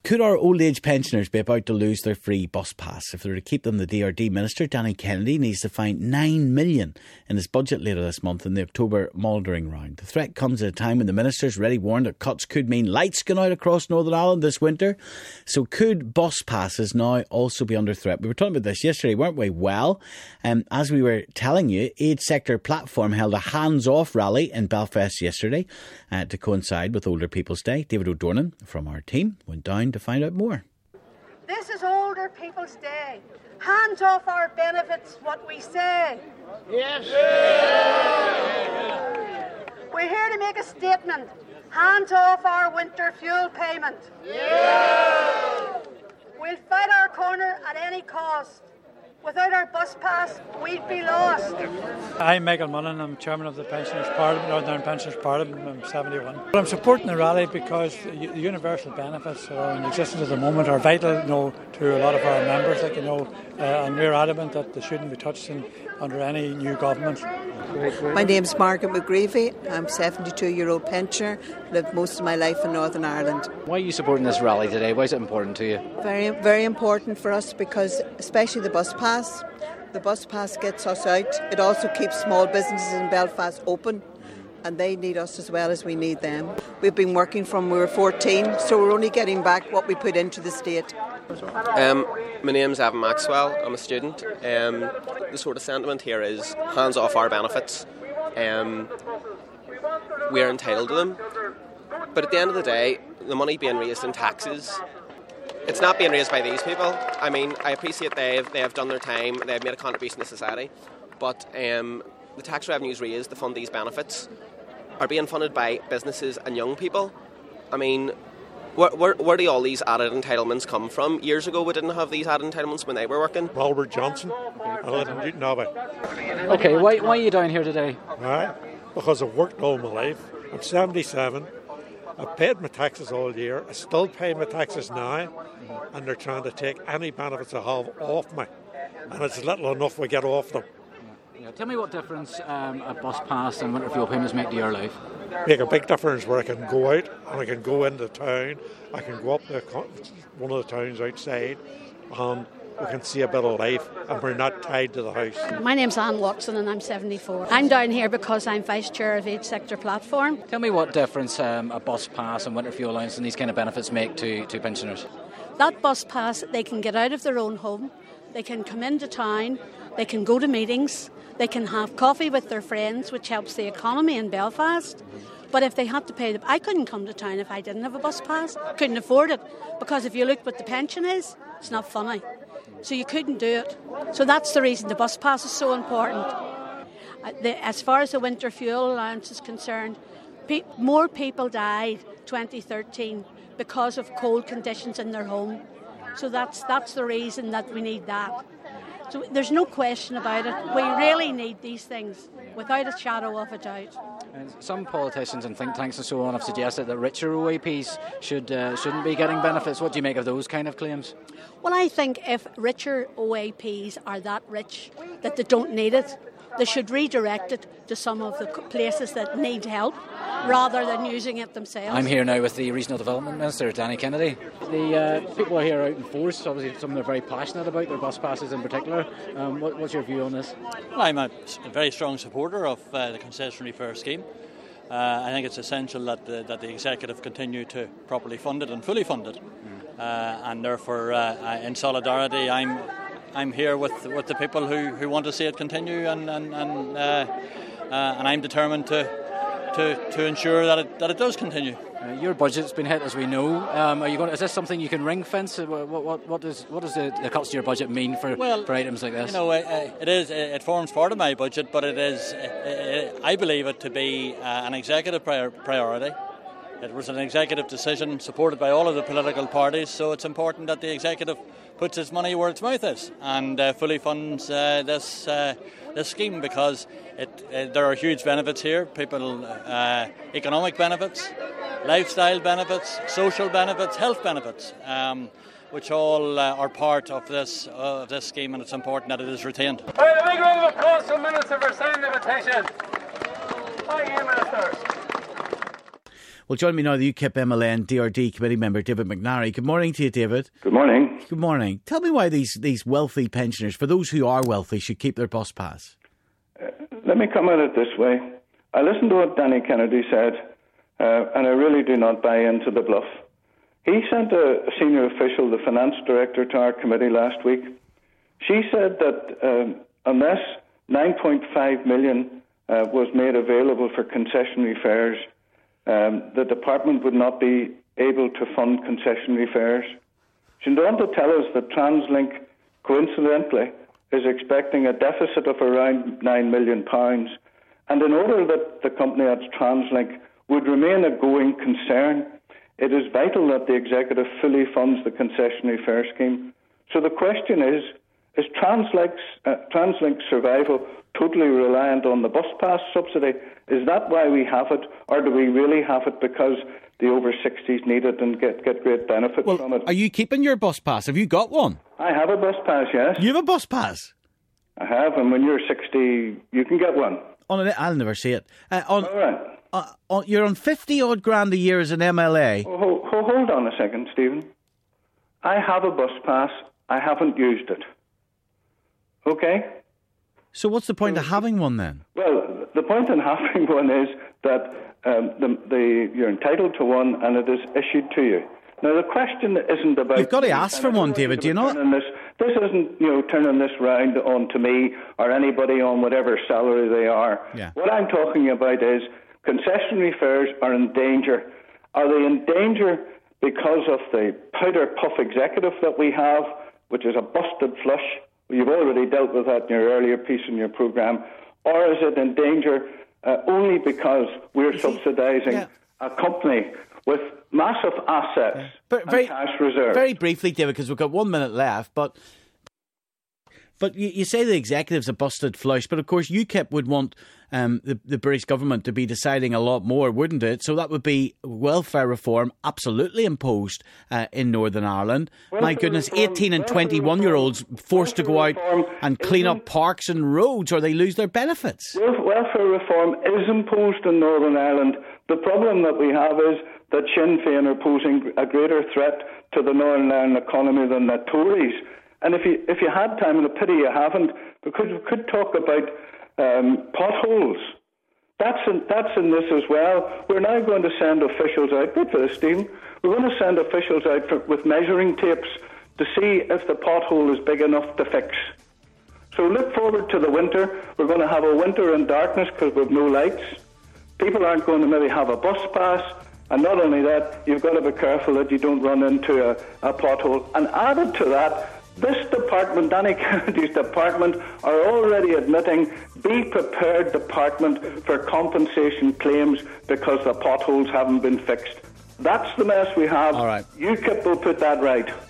Could our old age pensioners be about to lose their free bus pass? If they were to keep them, the DRD Minister, Danny Kennedy, needs to find $9 million in his budget later this month in the October mouldering round. The threat comes at a time when the Minister's already warned that cuts could mean lights going out across Northern Ireland this winter. So could bus passes now also be under threat? We were talking about this yesterday, weren't we? Well, as we were telling you, Aid Sector Platform held a hands-off rally in Belfast yesterday to coincide with Older People's Day. David O'Dornan from our team went down to find out more. This is Older People's Day. Hands off our benefits, what we say. Yes. We're here to make a statement. Hands off our winter fuel payment. We'll fight our corner at any cost. Without our bus pass, we'd be lost. I'm Michael Mullen. I'm chairman of the Pensioners Parliament, Northern Ireland Pensioners Parliament. I'm 71. But I'm supporting the rally because the universal benefits that are in existence at the moment are vital, to a lot of our members. And we're adamant that they shouldn't be touched under any new government. My name's Margaret McGreevy. I'm a 72-year-old pensioner. Lived most of my life in Northern Ireland. Why are you supporting this rally today? Why is it important to you? Very, very important for us because, especially the bus pass. The bus pass gets us out. It also keeps small businesses in Belfast open, and they need us as well as we need them. We've been working from we were 14, so we're only getting back what we put into the state. My name's Evan Maxwell. I'm a student. The sort of sentiment here is hands off our benefits. We're entitled to them. But at the end of the day, the money being raised in taxes, it's not being raised by these people. I mean, I appreciate they have done their time, they have made a contribution to society, but the tax revenues raised to fund these benefits are being funded by businesses and young people. I mean, where do all these added entitlements come from? Years ago, we didn't have these added entitlements when they were working. Albert Johnson. I live in Newton Abbey. Okay, why are you down here today? Right, because I've worked all my life. I'm 77. I've paid my taxes all year. I still pay my taxes now, and they're trying to take any benefits I have off me, and it's little enough we get off them. Yeah, tell me what difference a bus pass and winter fuel payments make to your life. Make a big difference where I can go out and I can go into town. I can go up to one of the towns outside, and we can see a bit of life, and we're not tied to the house. My name's Anne Watson and I'm 74. I'm down here because I'm Vice Chair of Aid Sector Platform. Tell me what difference a bus pass and winter fuel allowance and these kind of benefits make to pensioners. That bus pass, they can get out of their own home, they can come into town, they can go to meetings, they can have coffee with their friends, which helps the economy in Belfast. But if they had to pay I couldn't come to town if I didn't have a bus pass. Couldn't afford it, because if you look what the pension is, it's not funny. So you couldn't do it. So that's the reason the bus pass is so important. As far as the winter fuel allowance is concerned, more people died 2013 because of cold conditions in their home. So that's the reason that we need that. So there's no question about it. We really need these things, without a shadow of a doubt. And some politicians and think tanks and so on have suggested that richer OAPs shouldn't be getting benefits. What do you make of those kind of claims? Well, I think if richer OAPs are that rich that they don't need it, they should redirect it to some of the places that need help rather than using it themselves. I'm here now with the Regional Development Minister, Danny Kennedy. The people are here out in force. Obviously, some of them are very passionate about their bus passes in particular. What's your view on this? Well, I'm a very strong supporter of the concessionary fare scheme. I think it's essential that the Executive continue to properly fund it and fully fund it. And therefore, in solidarity, I'm here with the people who want to see it continue, and I'm determined to ensure that it does continue. Your budget's been hit, as we know. Is this something you can ring fence? What does the cuts to your budget mean for items like this? It forms part of my budget, but I believe it to be an executive priority. It was an executive decision supported by all of the political parties, so it's important that the executive puts its money where its mouth is and fully funds this scheme, because there are huge benefits here. Economic benefits, lifestyle benefits, social benefits, health benefits, which all are part of this scheme, and it's important that it is retained. A big round of applause for Minister for signing the invitation. Thank you, Minister. Well, join me now, the UKIP MLN DRD committee member, David McNary. Good morning to you, David. Good morning. Good morning. Tell me why these wealthy pensioners, for those who are wealthy, should keep their bus pass. Let me come at it this way. I listened to what Danny Kennedy said, and I really do not buy into the bluff. He sent a senior official, the finance director, to our committee last week. She said that unless 9.5 million was made available for concessionary fares, the department would not be able to fund concessionary fares. She went on to tell us that TransLink, coincidentally, is expecting a deficit of around £9 million. And in order that the company, that's TransLink, would remain a going concern, it is vital that the executive fully funds the concessionary fare scheme. So the question is TransLink's survival totally reliant on the bus pass subsidy? Is that why we have it, or do we really have it because the over 60s need it and get great benefit from it? Are you keeping your bus pass? Have you got one? I have a bus pass, yes. You have a bus pass? I have, and when you're 60, you can get one. I'll never see it. All right. You're on 50 odd grand a year as an MLA. Hold on a second, Stephen. I have a bus pass. I haven't used it. Okay? So what's the point of having one then? Well, the point in having one is that you're entitled to one and it is issued to you. Now, the question isn't about... You've got to ask for one, David, do you not? This isn't, turning this round onto me or anybody on whatever salary they are. Yeah. What I'm talking about is concessionary fares are in danger. Are they in danger because of the powder puff executive that we have, which is a busted flush? You've already dealt with that in your earlier piece in your programme. Or is it in danger only because we're subsidising a company with massive assets and cash reserves? Very briefly, David, because we've got 1 minute left, but you say the executive's a busted flush, but of course UKIP would want the British government to be deciding a lot more, wouldn't it? So that would be welfare reform absolutely imposed in Northern Ireland. My goodness, 18 and 21-year-olds forced to go out and clean up parks and roads or they lose their benefits. Welfare reform is imposed in Northern Ireland. The problem that we have is that Sinn Féin are posing a greater threat to the Northern Ireland economy than the Tories. And if you had time, and a pity you haven't, because we could talk about potholes. That's in this as well. We're now going to send officials out. Wait for this, Stephen. We're going to send officials out with measuring tapes to see if the pothole is big enough to fix. So look forward to the winter. We're going to have a winter in darkness because we've no lights. People aren't going to maybe have a bus pass. And not only that, you've got to be careful that you don't run into a pothole. And added to that, this department, Danny Kennedy's department, are already admitting, be prepared, department, for compensation claims because the potholes haven't been fixed. That's the mess we have. All right. UKIP will put that right.